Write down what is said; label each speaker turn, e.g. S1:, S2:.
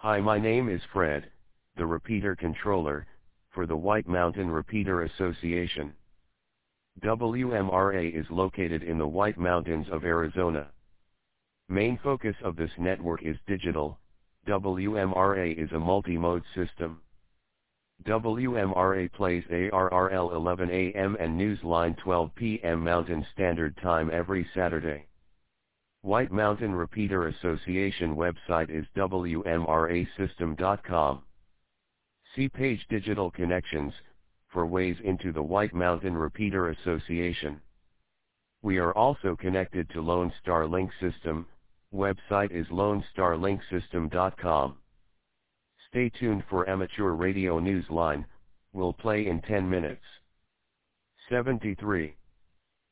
S1: Hi, my name is Fred, the repeater controller, for the White Mountain Repeater Association. WMRA is located in the White Mountains of Arizona. Main focus of this network is digital. WMRA is a multi-mode system. WMRA plays ARRL 11 a.m. and Newsline 12 p.m. Mountain Standard Time every Saturday. White Mountain Repeater Association website is wmrasystem.com. See page Digital Connections for ways into the White Mountain Repeater Association. We are also connected to Lone Star Link System. Website is lonestarlinksystem.com. Stay tuned for Amateur Radio Newsline, will play in 10 minutes. 73.